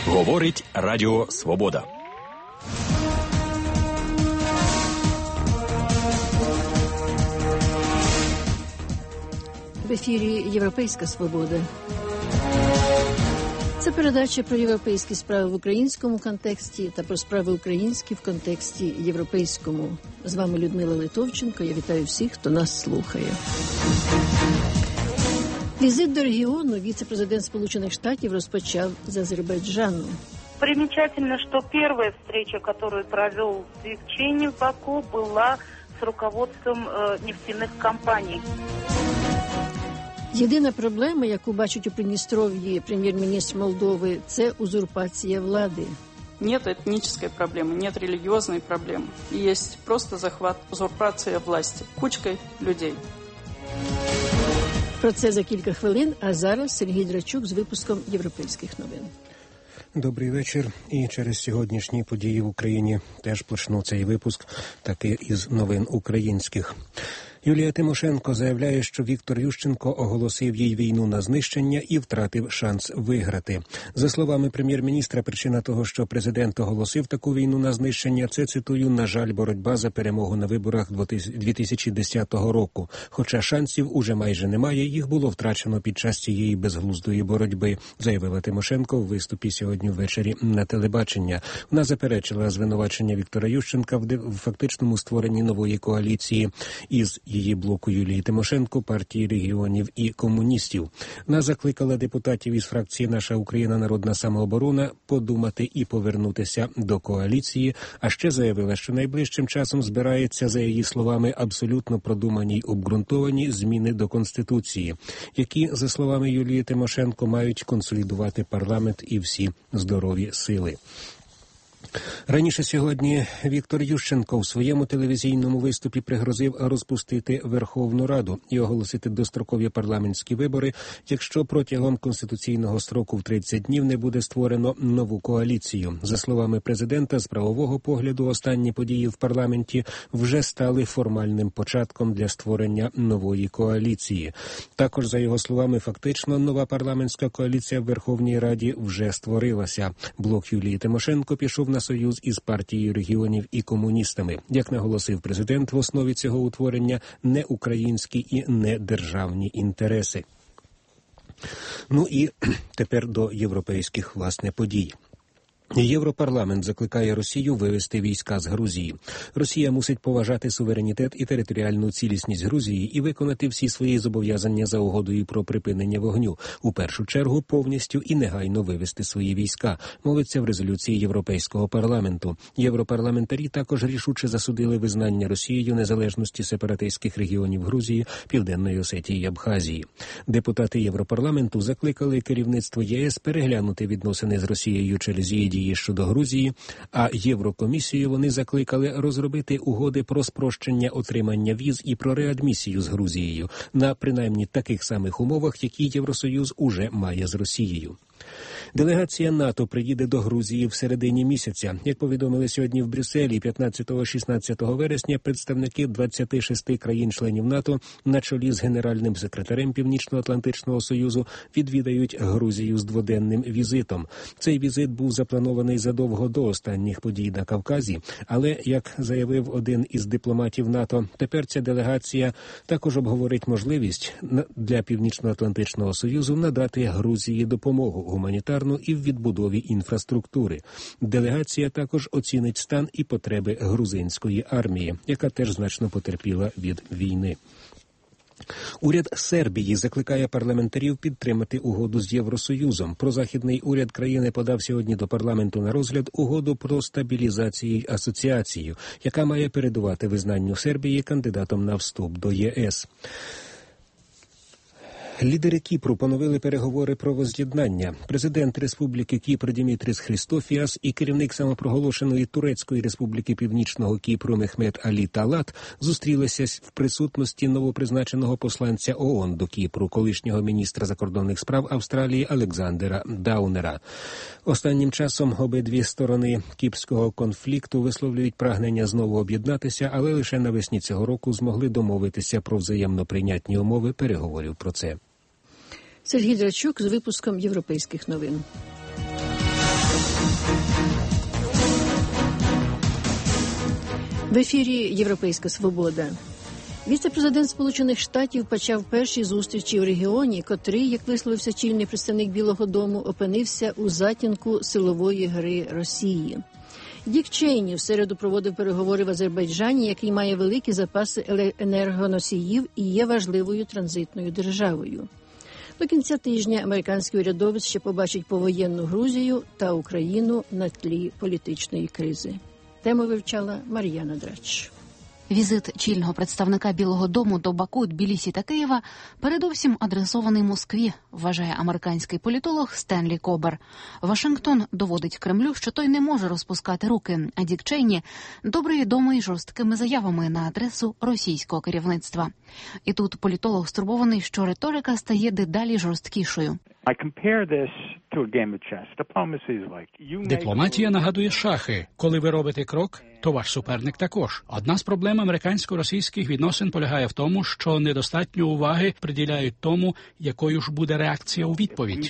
Говорить Радіо Свобода. В ефірі «Європейська свобода». Це передача про європейські справи в українському контексті та про справи українські в контексті європейському. З вами Людмила Литовченко. Я вітаю всіх, хто нас слухає. Візит до регіону віце-президент Сполучених Штатів розпочав з Азербайджану. Примечательно, что первая встреча, которую провел Евгений в Баку, была с руководством нефтяных компаний. Єдина проблема, яку бачить у Придністров'ї прем'єр-міністр Молдови, це узурпація влади. Нет этнической проблемы, нет религиозной проблемы. Есть просто захват, узурпация власти кучкой людей. Про це за кілька хвилин, а зараз Сергій Драчук з випуском європейських новин. Добрий вечір. І через сьогоднішні події в Україні теж почну цей випуск, таки із новин українських. Юлія Тимошенко заявляє, що Віктор Ющенко оголосив їй війну на знищення і втратив шанс виграти. За словами прем'єр-міністра, причина того, що президент оголосив таку війну на знищення, це, цитую, на жаль, боротьба за перемогу на виборах 2010 року. Хоча шансів уже майже немає, їх було втрачено під час цієї безглуздої боротьби, заявила Тимошенко в виступі сьогодні ввечері на телебачення. Вона заперечила звинувачення Віктора Ющенка в фактичному створенні нової коаліції із її блоку Юлії Тимошенко, партії регіонів і комуністів. Вона закликала депутатів із фракції «Наша Україна. Народна самооборона» подумати і повернутися до коаліції, а ще заявила, що найближчим часом збирається, за її словами, абсолютно продумані й обґрунтовані зміни до Конституції, які, за словами Юлії Тимошенко, мають консолідувати парламент і всі здорові сили. Раніше сьогодні Віктор Ющенко в своєму телевізійному виступі пригрозив розпустити Верховну Раду і оголосити дострокові парламентські вибори, якщо протягом конституційного строку в 30 днів не буде створено нову коаліцію. За словами президента, з правового погляду останні події в парламенті вже стали формальним початком для створення нової коаліції. Також, за його словами, фактично нова парламентська коаліція в Верховній Раді вже створилася. Блок Юлії Тимошенко пішов на союз із партією регіонів і комуністами. Як наголосив президент, в основі цього утворення не українські і не державні інтереси. Ну і тепер до європейських, власне, подій. Європарламент закликає Росію вивести війська з Грузії. Росія мусить поважати суверенітет і територіальну цілісність Грузії і виконати всі свої зобов'язання за угодою про припинення вогню. У першу чергу повністю і негайно вивести свої війська, мовиться в резолюції Європейського парламенту. Європарламентарі також рішуче засудили визнання Росією незалежності сепаратистських регіонів Грузії, Південної Осетії і Абхазії. Депутати Європарламенту закликали керівництво ЄС переглянути відносини з Росією через її дії щодо Грузії, а Єврокомісію вони закликали розробити угоди про спрощення отримання віз і про реадмісію з Грузією на принаймні таких самих умовах, які Євросоюз уже має з Росією. Делегація НАТО приїде до Грузії в середині місяця. Як повідомили сьогодні в Брюсселі, 15-16 вересня представники 26 країн-членів НАТО на чолі з генеральним секретарем Північно-Атлантичного Союзу відвідають Грузію з дводенним візитом. Цей візит був запланований задовго до останніх подій на Кавказі, але, як заявив один із дипломатів НАТО, тепер ця делегація також обговорить можливість для Північно-Атлантичного Союзу надати Грузії допомогу гуманітарну і в відбудові інфраструктури. Делегація також оцінить стан і потреби грузинської армії, яка теж значно потерпіла від війни. Уряд Сербії закликає парламентарів підтримати угоду з Євросоюзом. Прозахідний уряд країни подав сьогодні до парламенту на розгляд угоду про стабілізацію і асоціацію, яка має передувати визнанню Сербії кандидатом на вступ до ЄС. Лідери Кіпру поновили переговори про воз'єднання. Президент Республіки Кіпр Дімітріс Хрістофіас і керівник самопроголошеної Турецької Республіки Північного Кіпру Мехмет Алі Талат зустрілися в присутності новопризначеного посланця ООН до Кіпру, колишнього міністра закордонних справ Австралії Олександера Даунера. Останнім часом обидві сторони кіпрського конфлікту висловлюють прагнення знову об'єднатися, але лише навесні цього року змогли домовитися про взаємно прийнятні умови переговорів про це. Сергій Драчук з випуском європейських новин. В ефірі «Європейська свобода». Віце-президент Сполучених Штатів почав перші зустрічі в регіоні, котрий, як висловився чільний представник Білого дому, опинився у затінку силової гри Росії. Дік Чейні в середу проводив переговори в Азербайджані, який має великі запаси енергоносіїв і є важливою транзитною державою. До кінця тижня американський урядовець ще побачить повоєнну Грузію та Україну на тлі політичної кризи. Тему вивчала Мар'яна Драч. Візит чільного представника Білого дому до Баку, Тбілісі та Києва передовсім адресований Москві, вважає американський політолог Стенлі Кобер. Вашингтон доводить Кремлю, що той не може розпускати руки, а Дік Чейні добре відомий жорсткими заявами на адресу російського керівництва. І тут політолог стурбований, що риторика стає дедалі жорсткішою. Дипломатія нагадує шахи. Коли ви робите крок, то ваш суперник також. Одна з проблем американсько-російських відносин полягає в тому, що недостатньо уваги приділяють тому, якою ж буде реакція у відповідь.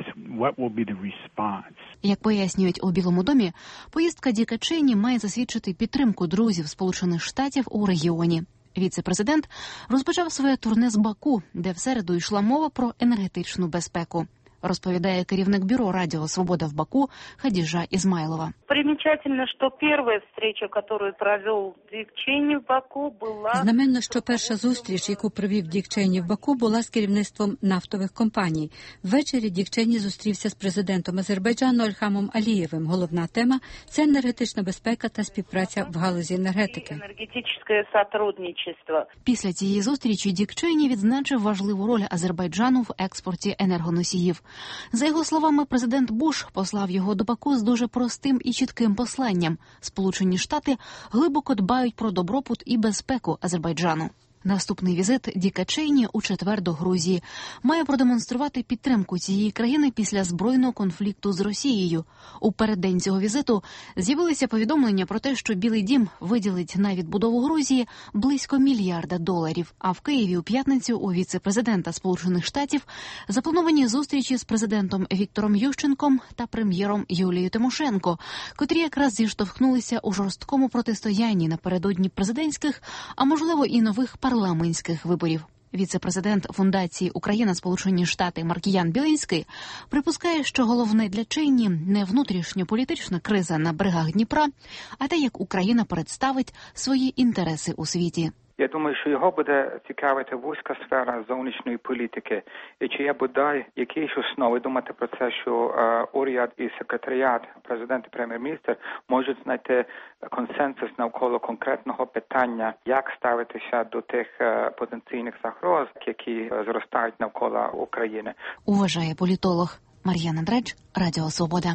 Як пояснюють у Білому домі, поїздка Діка Чейні має засвідчити підтримку друзів Сполучених Штатів у регіоні. Віце-президент розпочав своє турне з Баку, де в середу йшла мова про енергетичну безпеку. Розповідає керівник бюро «Радіо Свобода» в Баку Хадіжа Ізмайлова. Примечательно, що перша встреча, яку провів Дік Чейні в Баку, була... Знаменно, що перша зустріч, яку провів Дік Чейні в Баку, була з керівництвом нафтових компаній. Ввечері Дік Чейні зустрівся з президентом Азербайджану Ільхамом Алієвим. Головна тема – це енергетична безпека та співпраця в галузі енергетики. Енергетичне співпраця. Після цієї зустрічі Дік Чейні відзначив важливу роль Азербайджану в експорті енергоносіїв. За його словами, президент Буш послав його до Баку з дуже простим і чітким посланням. Сполучені Штати глибоко дбають про добробут і безпеку Азербайджану. Наступний візит Діка Чейні у четвер до Грузії має продемонструвати підтримку цієї країни після збройного конфлікту з Росією. У переддень цього візиту з'явилися повідомлення про те, що Білий дім виділить на відбудову Грузії близько $1 мільярда. А в Києві у п'ятницю у віце-президента Сполучених Штатів заплановані зустрічі з президентом Віктором Ющенком та прем'єром Юлією Тимошенко, котрі якраз зіштовхнулися у жорсткому протистоянні напередодні президентських, а можливо і нових парламентських виборів. Віце-президент Фундації Україна-Сполучені Штати Маркіян Білинський припускає, що головне для Чейні не внутрішньополітична криза на берегах Дніпра, а те, як Україна представить свої інтереси у світі. Я думаю, що його буде цікавити вузька сфера зовнішньої політики. І чи є бодай якісь основи думати про це, що уряд і секретаріат, президент і прем'єр-міністр можуть знайти консенсус навколо конкретного питання, як ставитися до тих потенційних загроз, які зростають навколо України. Вважає політолог. Мар'яна Драч, Радіо Свобода.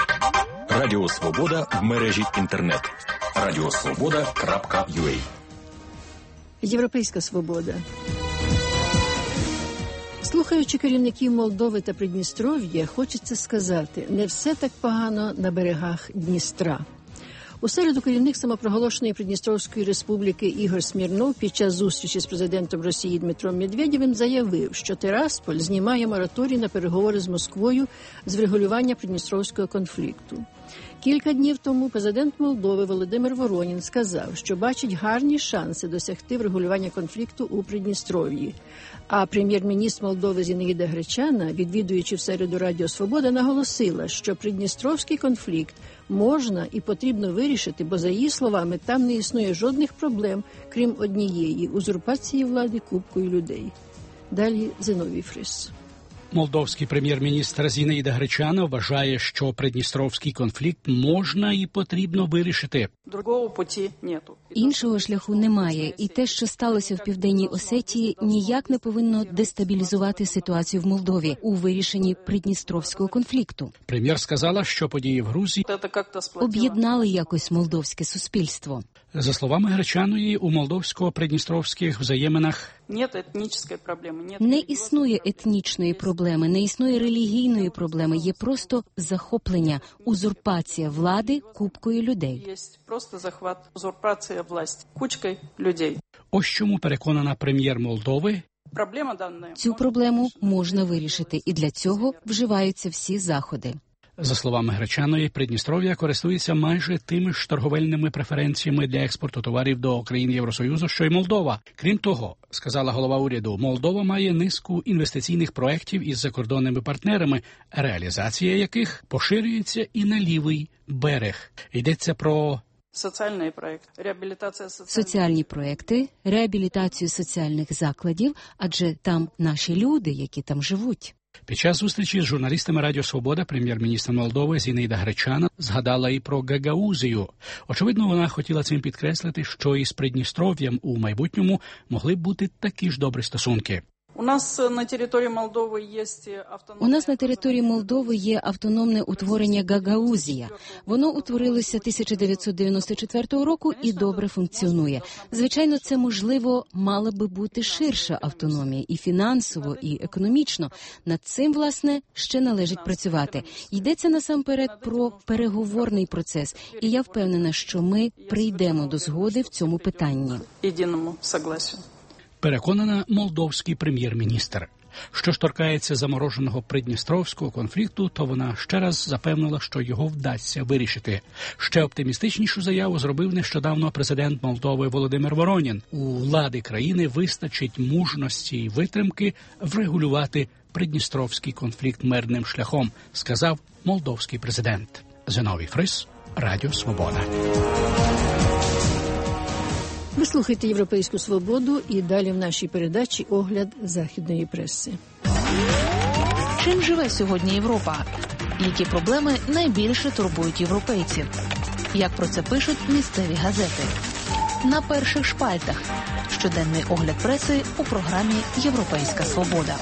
Радіо Свобода в мережі інтернет. radiosvoboda.ua. Європейська свобода. Слухаючи керівників Молдови та Придністров'я, хочеться сказати, не все так погано на берегах Дністра. У середу керівник самопроголошеної Придністровської республіки Ігор Смірнов під час зустрічі з президентом Росії Дмитром Медведєвим заявив, що Тирасполь знімає мораторій на переговори з Москвою з врегулювання Придністровського конфлікту. Кілька днів тому президент Молдови Володимир Воронін сказав, що бачить гарні шанси досягти врегулювання конфлікту у Придністров'ї. А прем'єр-міністр Молдови Зінаїда Гречана, відвідуючи в середу Радіо Свобода, наголосила, що Придністровський конфлікт можна і потрібно вирішити, бо, за її словами, там не існує жодних проблем, крім однієї – узурпації влади купкою людей. Далі Зиновій Фрис. Молдовський прем'єр-міністр Зінаїда Гречана вважає, що придністровський конфлікт можна і потрібно вирішити. Другого путі нету. Іншого шляху немає, і те, що сталося в Південній Осетії, ніяк не повинно дестабілізувати ситуацію в Молдові у вирішенні придністровського конфлікту. Прем'єр сказала, що події в Грузії об'єднали якось молдовське суспільство. За словами Гречаної, у молдовсько-придністровських взаєминах не існує етнічної проблеми, не існує релігійної проблеми, є просто захоплення, узурпація влади купкою людей. Є просто захват, узурпація власті кучкою людей. Ось чому переконана прем'єр Молдови. Цю проблему можна вирішити, і для цього вживаються всі заходи. За словами Гречаної, Придністров'я користується майже тими ж торговельними преференціями для експорту товарів до країн Євросоюзу, що й Молдова. Крім того, сказала голова уряду, Молдова має низку інвестиційних проєктів із закордонними партнерами, реалізація яких поширюється і на лівий берег. Йдеться про соціальні проекти, реабілітацію соціальних закладів, адже там наші люди, які там живуть. Під час зустрічі з журналістами Радіо Свобода прем'єр-міністр Молдови Зінаїда Гречана згадала і про Гагаузію. Очевидно, вона хотіла цим підкреслити, що із Придністров'ям у майбутньому могли б бути такі ж добрі стосунки. У нас на території Молдови є автономне утворення Гагаузія. Воно утворилося 1994 року і добре функціонує. Звичайно, це, можливо, мала би бути ширша автономія і фінансово, і економічно. Над цим, власне, ще належить працювати. Йдеться насамперед про переговорний процес, і я впевнена, що ми прийдемо до згоди в цьому питанні. Єдиному согласію. Переконана молдовський прем'єр-міністр. Що ж торкається замороженого придністровського конфлікту, то вона ще раз запевнила, що його вдасться вирішити. Ще оптимістичнішу заяву зробив нещодавно президент Молдови Володимир Воронін. У влади країни вистачить мужності і витримки врегулювати придністровський конфлікт мирним шляхом, сказав молдовський президент. Зиновій Фрис, Радіо Свобода. Ви слухаєте «Європейську свободу» і далі в нашій передачі огляд західної преси. Чим живе сьогодні Європа? Які проблеми найбільше турбують європейців? Як про це пишуть місцеві газети? На перших шпальтах. Щоденний огляд преси у програмі «Європейська свобода».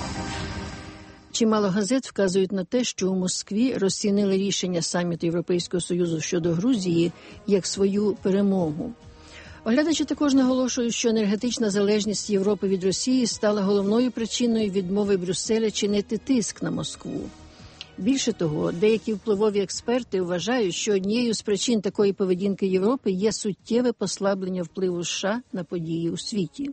Чимало газет вказують на те, що у Москві розцінили рішення саміту Європейського Союзу щодо Грузії як свою перемогу. Оглядачі також наголошують, що енергетична залежність Європи від Росії стала головною причиною відмови Брюсселя чинити тиск на Москву. Більше того, деякі впливові експерти вважають, що однією з причин такої поведінки Європи є суттєве послаблення впливу США на події у світі.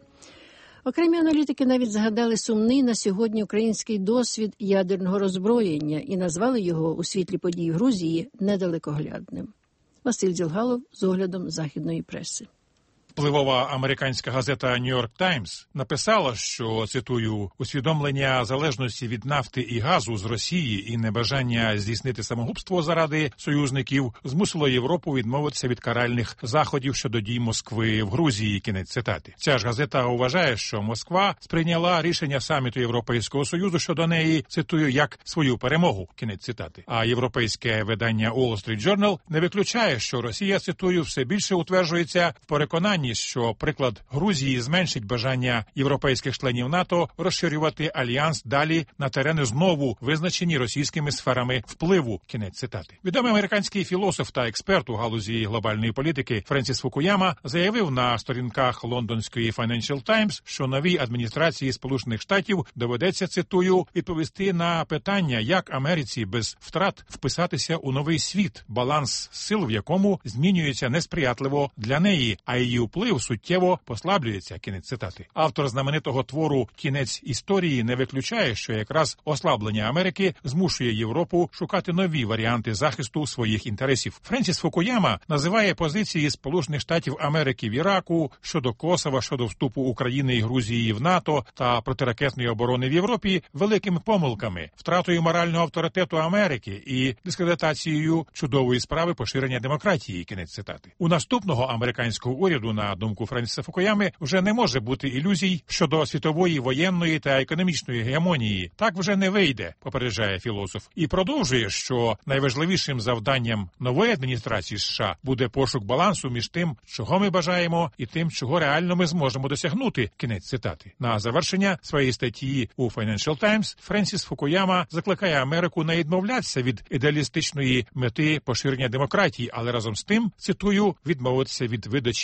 Окремі аналітики навіть згадали сумний на сьогодні український досвід ядерного роззброєння і назвали його у світлі подій Грузії недалекоглядним. Василь Дзілгалов з оглядом західної преси. Впливова американська газета «Нью Йорк Таймс» написала, що, цитую, «усвідомлення залежності від нафти і газу з Росії і небажання здійснити самогубство заради союзників змусило Європу відмовитися від каральних заходів щодо дій Москви в Грузії». Кінець цитати. Ця ж газета вважає, що Москва сприйняла рішення саміту Європейського Союзу щодо неї, цитую, як свою перемогу. Кінець цитати. А європейське видання Wall Street Journal не виключає, що Росія, цитую, все більше утверджується в переконанні, що приклад Грузії зменшить бажання європейських членів НАТО розширювати альянс далі на терени знову визначені російськими сферами впливу. Кінець цитати. Відомий американський філософ та експерт у галузі глобальної політики Френсіс Фукуяма заявив на сторінках лондонської Financial Times, що новій адміністрації Сполучених Штатів доведеться, цитую, відповісти на питання, як Америці без втрат вписатися у новий світ, баланс сил в якому змінюється несприятливо для неї, а її вплив суттєво послаблюється. Кінець цитати. Автор знаменитого твору «Кінець історії» не виключає, що якраз ослаблення Америки змушує Європу шукати нові варіанти захисту своїх інтересів. Френсіс Фукуяма називає позиції Сполучених Штатів Америки в Іраку, щодо Косова, щодо вступу України і Грузії в НАТО та протиракетної оборони в Європі великими помилками, втратою морального авторитету Америки і дискредитацією чудової справи поширення демократії. Кінець цитати. У наступного американського уряду, на думку Френсіса Фукуями, вже не може бути ілюзій щодо світової воєнної та економічної гегемонії. Так вже не вийде, попереджає філософ. І продовжує, що найважливішим завданням нової адміністрації США буде пошук балансу між тим, чого ми бажаємо, і тим, чого реально ми зможемо досягнути. Кінець цитати. На завершення своєї статті у Financial Times Френсіс Фукуяма закликає Америку не відмовлятися від ідеалістичної мети поширення демократії, але разом з тим, цитую, відмовитися від видачі України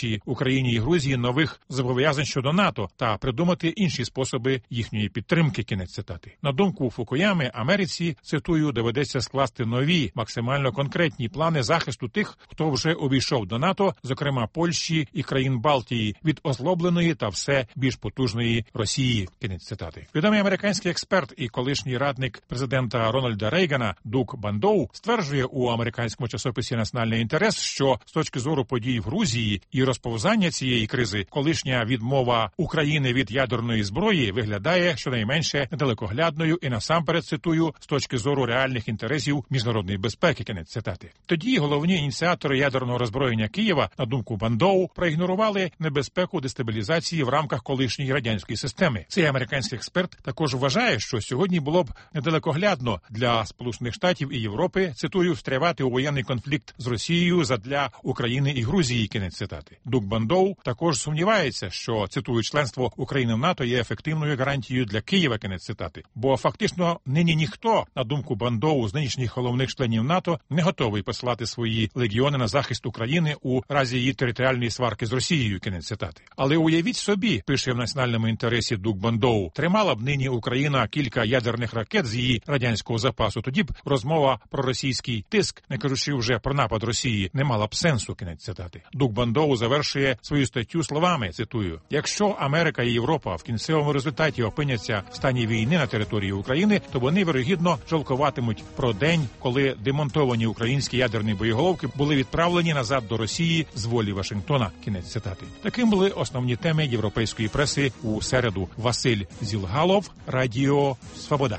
Україні і Грузії нових зобов'язань щодо НАТО та придумати інші способи їхньої підтримки. Кінець цитати. На думку Фукуями, Америці, цитую, доведеться скласти нові, максимально конкретні плани захисту тих, хто вже увійшов до НАТО, зокрема Польщі і країн Балтії, від озлобленої та все більш потужної Росії. Кінець цитати. Відомий американський експерт і колишній радник президента Рональда Рейгана Дуг Бандоу стверджує у американському часописі «Національний інтерес», що з точки зору подій в Грузії і розповзання цієї кризи, колишня відмова України від ядерної зброї виглядає щонайменше недалекоглядною і насамперед, цитую, з точки зору реальних інтересів міжнародної безпеки. Кінець цитати. Тоді головні ініціатори ядерного роззброєння Києва, на думку Бандоу, проігнорували небезпеку дестабілізації в рамках колишньої радянської системи. Цей американський експерт також вважає, що сьогодні було б недалекоглядно для Сполучених Штатів і Європи, цитую, встрявати у воєнний конфлікт з Росією задля України і Грузії. Кінець цитати. Дуг Бандоу також сумнівається, що, цитую, членство України в НАТО є ефективною гарантією для Києва. Кінець цитати. Бо фактично нині ніхто, на думку Бандоу, з нинішніх головних членів НАТО, не готовий посилати свої легіони на захист України у разі її територіальної сварки з Росією. Кінець цитати. Але уявіть собі, пише в «Національному інтересі» Дуг Бандоу, тримала б нині Україна кілька ядерних ракет з її радянського запасу, тоді б розмова про російський тиск, не кажучи вже про напад Росії, не мала б сенсу. Кінець цитати. Дуг Бандоу завершує свою статтю словами, цитую, «Якщо Америка і Європа в кінцевому результаті опиняться в стані війни на території України, то вони, вірогідно, жалкуватимуть про день, коли демонтовані українські ядерні боєголовки були відправлені назад до Росії з волі Вашингтона». Кінець цитати. Таким були основні теми європейської преси у середу. Василь Зілгалов, Радіо Свобода.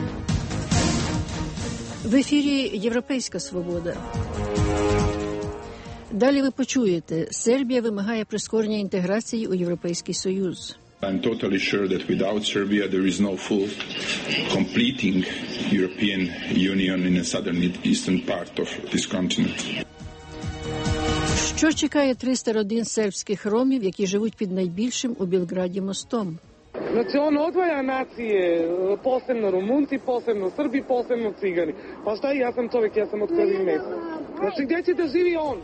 В ефірі «Європейська свобода». Далі ви почуєте, Сербія вимагає прискорення інтеграції у Європейський Союз. I'm totally sure that without Serbia there is no full completing European Union in the southern eastern part of this continent. Що чекає 300 родин сербських ромів, які живуть під найбільшим у Білграді мостом? Znači on odvaja nacije, posebno Rumunci, posebno Srbi, posebno Cigani. Pa šta, ja sam čovjek, ja sam od krvi i mesa. Znači gdje će da živi on?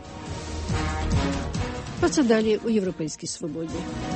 Про це далі у «Європейській свободі».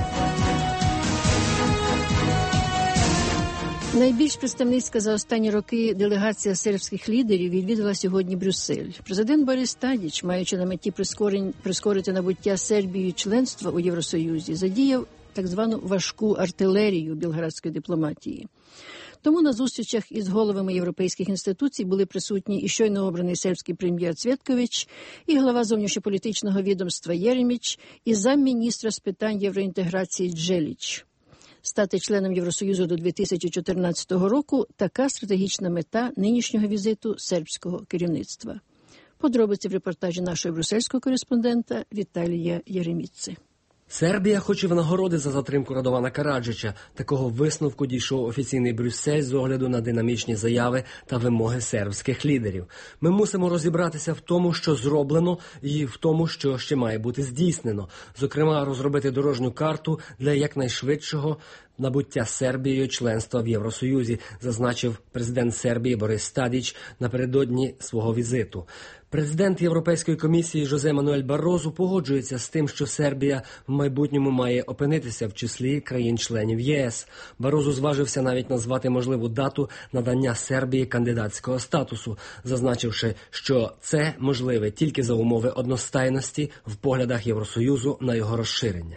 Найбільш представницька за останні роки делегація сербських лідерів відвідала сьогодні Брюссель. Президент Борис Тадіч, маючи на меті прискорити набуття Сербією членства у Євросоюзі, задіяв так звану важку артилерію білградської дипломатії. Тому на зустрічах із головами європейських інституцій були присутні і щойно обраний сербський прем'єр Цвєткович, і глава зовнішньополітичного відомства Єреміч, і замміністра з питань євроінтеграції Джеліч. Стати членом Євросоюзу до 2014 року – така стратегічна мета нинішнього візиту сербського керівництва. Подробиці в репортажі нашого брюссельського кореспондента Віталія Єреміци. Сербія хоче винагороди за затримку Радована Караджича. Такого висновку дійшов офіційний Брюссель з огляду на динамічні заяви та вимоги сербських лідерів. Ми мусимо розібратися в тому, що зроблено, і в тому, що ще має бути здійснено. Зокрема, розробити дорожню карту для якнайшвидшого набуття Сербією членства в Євросоюзі, зазначив президент Сербії Борис Тадіч напередодні свого візиту. Президент Європейської комісії Жозе Мануель Баррозу погоджується з тим, що Сербія в майбутньому має опинитися в числі країн-членів ЄС. Баррозу зважився навіть назвати можливу дату надання Сербії кандидатського статусу, зазначивши, що це можливе тільки за умови одностайності в поглядах Євросоюзу на його розширення.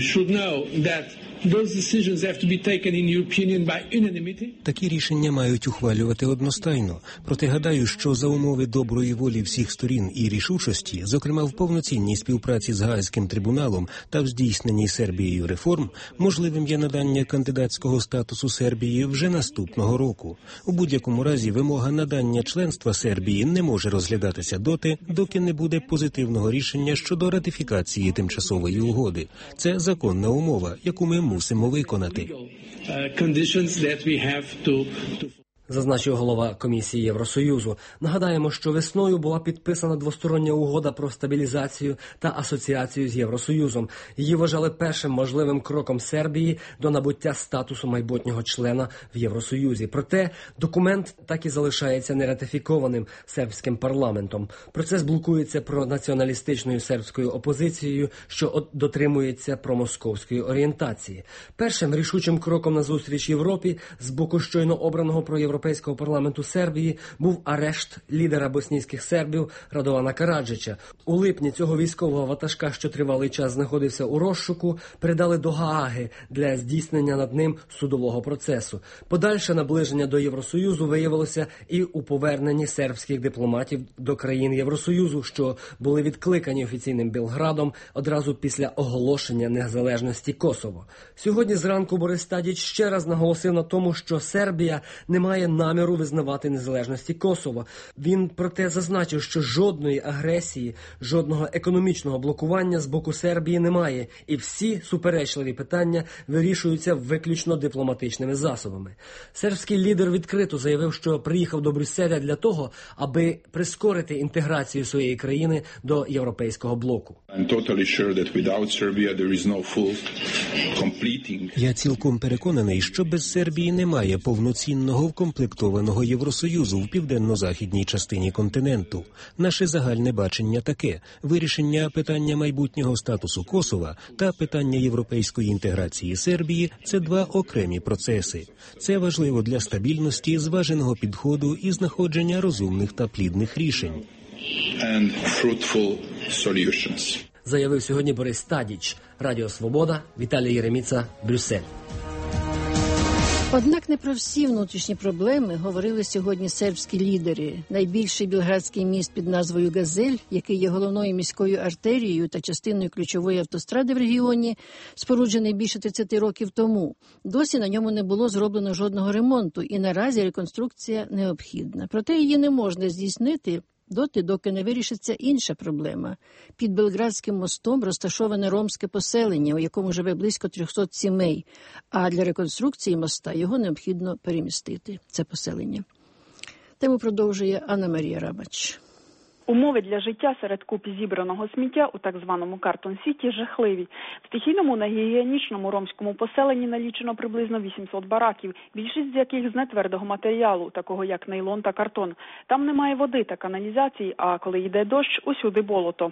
Такі рішення мають ухвалювати одностайно. Проте гадаю, що за умови доброї волі всіх сторін і рішучості, зокрема в повноцінній співпраці з Гаазьким трибуналом та в здійсненні Сербією реформ, можливим є надання кандидатського статусу Сербії вже наступного року. У будь-якому разі вимога надання членства Сербії не може розглядатися доти, доки не буде позитивного рішення щодо ратифікації тимчасової угоди. Це законна умова, яку ми мусимо виконати. зазначив голова комісії Євросоюзу. Нагадаємо, що весною була підписана двостороння угода про стабілізацію та асоціацію з Євросоюзом. Її вважали першим можливим кроком Сербії до набуття статусу майбутнього члена в Євросоюзі. Проте документ так і залишається нератифікованим сербським парламентом. Процес блокується пронаціоналістичною сербською опозицією, що дотримується промосковської орієнтації. Першим рішучим кроком назустріч Європі з боку щойно обраного проєвропейського парламенту Сербії був арешт лідера боснійських сербів Радована Караджича. У липні цього військового ватажка, що тривалий час знаходився у розшуку, передали до Гааги для здійснення над ним судового процесу. Подальше наближення до Євросоюзу виявилося і у поверненні сербських дипломатів до країн Євросоюзу, що були відкликані офіційним Белградом одразу після оголошення незалежності Косово. Сьогодні зранку Борис Тадіч ще раз наголосив на тому, що Сербія не має наміру визнавати незалежності Косово. Він проте зазначив, що жодної агресії, жодного економічного блокування з боку Сербії немає, і всі суперечливі питання вирішуються виключно дипломатичними засобами. Сербський лідер відкрито заявив, що приїхав до Брюсселя для того, аби прискорити інтеграцію своєї країни до європейського блоку. Я цілком переконаний, що без Сербії немає повноцінного вкомплектованого Євросоюзу в південно-західній частині континенту. Наше загальне бачення таке – вирішення питання майбутнього статусу Косова та питання європейської інтеграції Сербії – це два окремі процеси. Це важливо для стабільності, зваженого підходу і знаходження розумних та плідних рішень. Заявив сьогодні Борис Тадіч. Радіо Свобода, Віталій Єреміца, Брюссель. Однак не про всі внутрішні проблеми говорили сьогодні сербські лідери. Найбільший білградський міст під назвою Газель, який є головною міською артерією та частиною ключової автостради в регіоні, споруджений більше 30 років тому. Досі на ньому не було зроблено жодного ремонту, і наразі реконструкція необхідна. Проте її не можна здійснити доки не вирішиться інша проблема. Під Белградським мостом розташоване ромське поселення, у якому живе близько 300 сімей, а для реконструкції моста його необхідно перемістити, це поселення. Тему продовжує Анна Марія Рабач. Умови для життя серед купи зібраного сміття у так званому Картон-Сіті жахливі. В стихійному негігієнічному ромському поселенні налічено приблизно 800 бараків, більшість з яких з нетвердого матеріалу, такого як нейлон та картон. Там немає води та каналізації, а коли йде дощ, усюди болото.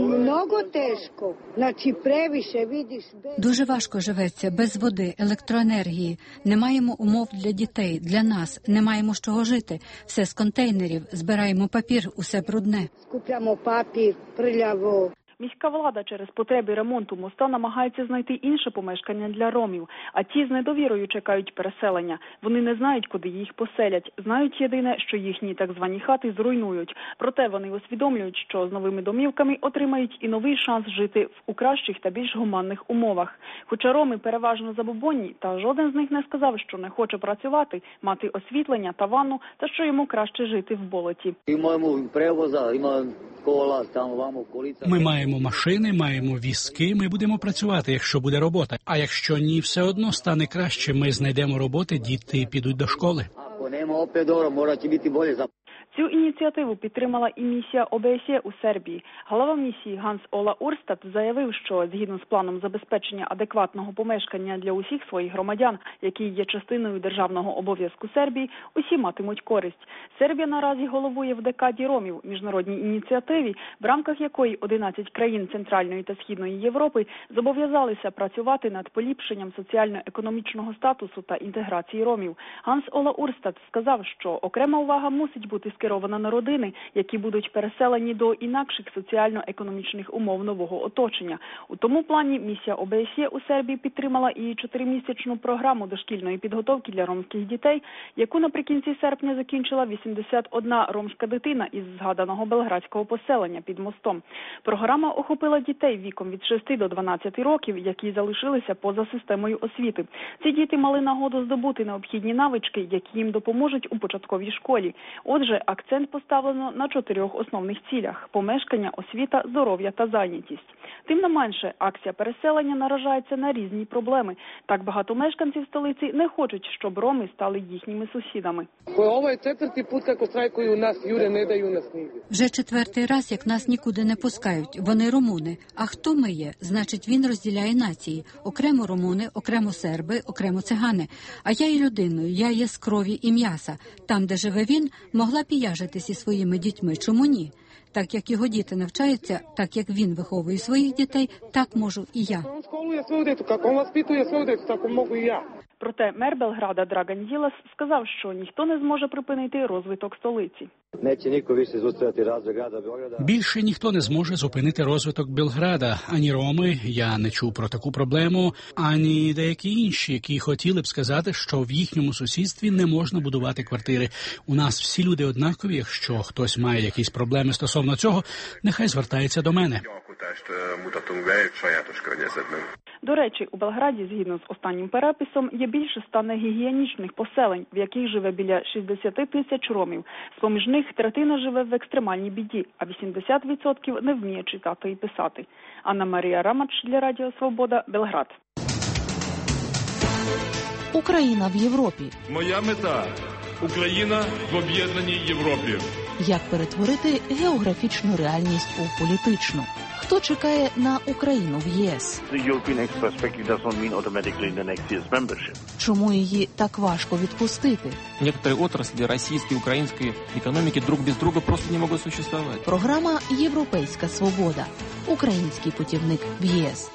Дуже важко живеться, без води, електроенергії. Не маємо умов для дітей, для нас. Не маємо з чого жити. Все з контейнерів. Збираємо папір, усе брудне. Скупляємо папір, приляво. Міська влада через потреби ремонту моста намагається знайти інше помешкання для ромів, а ті з недовірою чекають переселення. Вони не знають, куди їх поселять. Знають єдине, що їхні так звані хати зруйнують. Проте вони усвідомлюють, що з новими домівками отримають і новий шанс жити у кращих та більш гуманних умовах. Хоча роми переважно забобонні, та жоден з них не сказав, що не хоче працювати, мати освітлення та ванну, та що йому краще жити в болоті. Ми маємо машини, маємо візки, ми будемо працювати, якщо буде робота. А якщо ні, все одно стане краще, ми знайдемо роботи, діти підуть до школи. Цю ініціативу підтримала і місія ОБСЄ у Сербії. Голова місії Ганс Ола Урстад заявив, що згідно з планом забезпечення адекватного помешкання для усіх своїх громадян, які є частиною державного обов'язку Сербії, усі матимуть користь. Сербія наразі головує в декаді ромів, міжнародній ініціативі, в рамках якої 11 країн Центральної та Східної Європи зобов'язалися працювати над поліпшенням соціально-економічного статусу та інтеграції ромів. Ганс Ола Урстад сказав, що окрема увага мусить бути скерована на родини, які будуть переселені до інакших соціально-економічних умов нового оточення. У тому плані місія ОБСЄ у Сербії підтримала і 4-місячну програму дошкільної підготовки для ромських дітей, яку наприкінці серпня закінчила 81 ромська дитина із згаданого белградського поселення під мостом. Програма охопила дітей віком від 6 до 12 років, які залишилися поза системою освіти. Ці діти мали нагоду здобути необхідні навички, які їм допоможуть у початковій школі. Отже, акцент поставлено на 4 основних цілях – помешкання, освіта, здоров'я та зайнятість. Тим не менше, акція переселення наражається на різні проблеми. Так багато мешканців столиці не хочуть, щоб роми стали їхніми сусідами. Вже 4-й раз, як нас нікуди не пускають. Вони румуни. А хто ми є? Значить, він розділяє нації. Окремо румуни, окремо серби, окремо цигани. А я є людиною, я є з крові і м'яса. Там, де живе він, могла б і я жити зі своїми дітьми. Чому ні? Так як його діти навчаються, так як він виховує своїх дітей, так можу і я. Проте мер Белграда Драган Джилас сказав, що ніхто не зможе припинити розвиток столиці. Більше ніхто не зможе зупинити розвиток Белграда. Ані роми, я не чув про таку проблему, ані деякі інші, які хотіли б сказати, що в їхньому сусідстві не можна будувати квартири. У нас всі люди однакові, якщо хтось має якісь проблеми стосовно цього, нехай звертається до мене. До речі, у Белграді, згідно з останнім переписом, є більше 100 негігієнічних поселень, в яких живе біля 60 тисяч ромів. З-поміж них третина живе в екстремальній біді, а 80% не вміє читати і писати. Анна Марія Рамач для Радіо Свобода, Белград. Україна в Європі. Моя мета – Україна в об'єднаній Європі. Як перетворити географічну реальність у політичну? Хто чекає на Україну в ЄС? Чому її так важко відпустити? Некоторые отрасли российской и украинской экономики друг без друга просто не могут существовать. Програма «Європейська свобода». Український путівник в ЄС.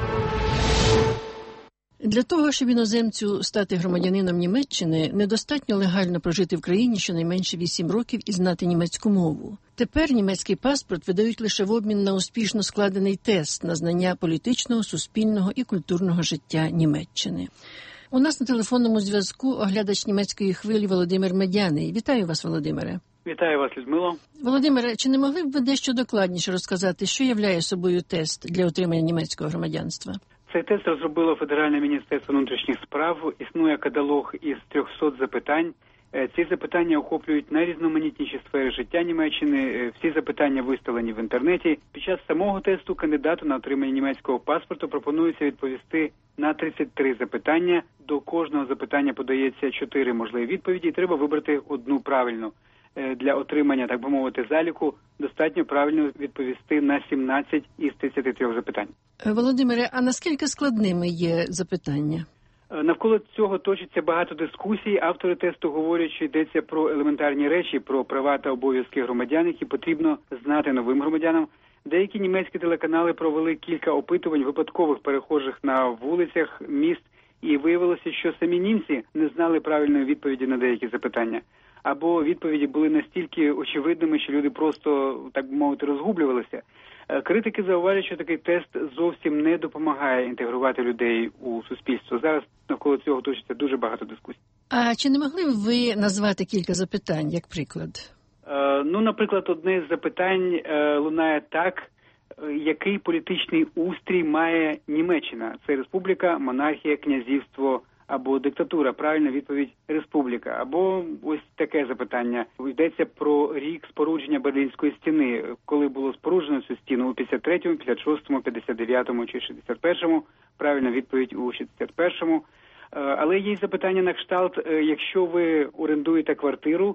Для того, щоб іноземцю стати громадянином Німеччини, недостатньо легально прожити в країні щонайменше 8 років і знати німецьку мову. Тепер німецький паспорт видають лише в обмін на успішно складений тест на знання політичного, суспільного і культурного життя Німеччини. У нас на телефонному зв'язку оглядач німецької хвилі Володимир Медяний. Вітаю вас, Володимире. Вітаю вас, Людмило. Володимире, чи не могли б ви дещо докладніше розказати, що являє собою тест для отримання німецького громадянства? Цей тест розробило Федеральне міністерство внутрішніх справ. Існує каталог із 300 запитань. Ці запитання охоплюють найрізноманітніші сфери життя Німеччини. Всі запитання виставлені в інтернеті. Під час самого тесту кандидату на отримання німецького паспорту пропонується відповісти на 33 запитання. До кожного запитання подається 4 можливі відповіді. Треба вибрати одну правильну. Для отримання, так би мовити, заліку достатньо правильно відповісти на 17 із 33 запитань. Володимире, а наскільки складними є запитання? Навколо цього точиться багато дискусій. Автори тесту говорять, що йдеться про елементарні речі, про права та обов'язки громадян, які потрібно знати новим громадянам. Деякі німецькі телеканали провели кілька опитувань випадкових перехожих на вулицях міст, і виявилося, що самі німці не знали правильної відповіді на деякі запитання. Або відповіді були настільки очевидними, що люди просто, так би мовити, розгублювалися. Критики зауважують, що такий тест зовсім не допомагає інтегрувати людей у суспільство. Зараз навколо цього точиться дуже багато дискусій. А чи не могли б ви назвати кілька запитань, як приклад? Наприклад, одне з запитань лунає так: який політичний устрій має Німеччина? Це республіка, монархія, князівство або диктатура? Правильна відповідь – республіка. Або ось таке запитання. Йдеться про рік спорудження Берлінської стіни. Коли було споруджено цю стіну? У 53-му, 56-му, 59-му чи 61-му? Правильна відповідь – у 61-му. Але є запитання на кшталт: якщо ви орендуєте квартиру,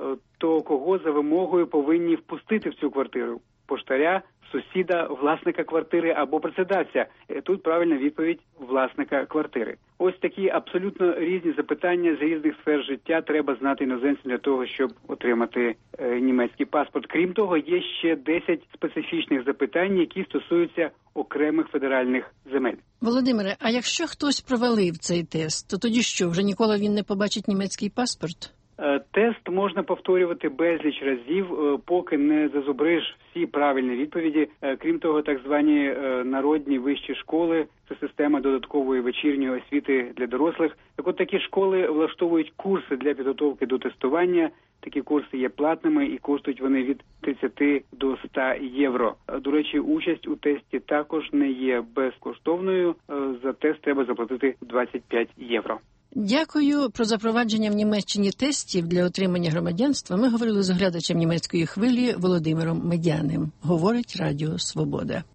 то кого за вимогою повинні впустити в цю квартиру? Поштаря, сусіда, власника квартири або працедавця? Тут правильна відповідь – власника квартири. Ось такі абсолютно різні запитання з різних сфер життя треба знати іноземцям для того, щоб отримати німецький паспорт. Крім того, є ще 10 специфічних запитань, які стосуються окремих федеральних земель. Володимире, а якщо хтось провалив цей тест, то тоді що, вже ніколи він не побачить німецький паспорт? Тест можна повторювати безліч разів, поки не зазубриш всі правильні відповіді. Крім того, так звані народні вищі школи – це система додаткової вечірньої освіти для дорослих. Так от такі школи влаштовують курси для підготовки до тестування. Такі курси є платними і коштують вони від 30 до 100 євро. До речі, участь у тесті також не є безкоштовною. За тест треба заплатити 25 євро. Дякую. Про запровадження в Німеччині тестів для отримання громадянства ми говорили з оглядачем німецької хвилі Володимиром Медяним. Говорить Радіо Свобода.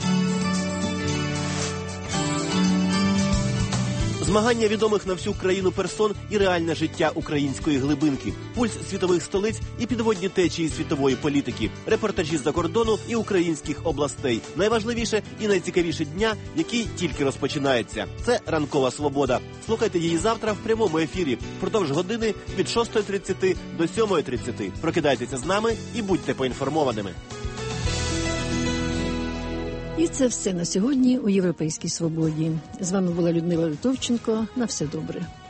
Змагання відомих на всю країну персон і реальне життя української глибинки, пульс світових столиць і підводні течії світової політики, репортажі з-за кордону і українських областей. Найважливіше і найцікавіше дня, який тільки розпочинається. Це «Ранкова свобода». Слухайте її завтра в прямому ефірі. Впродовж години від 6:30 до 7:30. Прокидайтеся з нами і будьте поінформованими. І це все на сьогодні у «Європейській свободі». З вами була Людмила Литовченко. На все добре.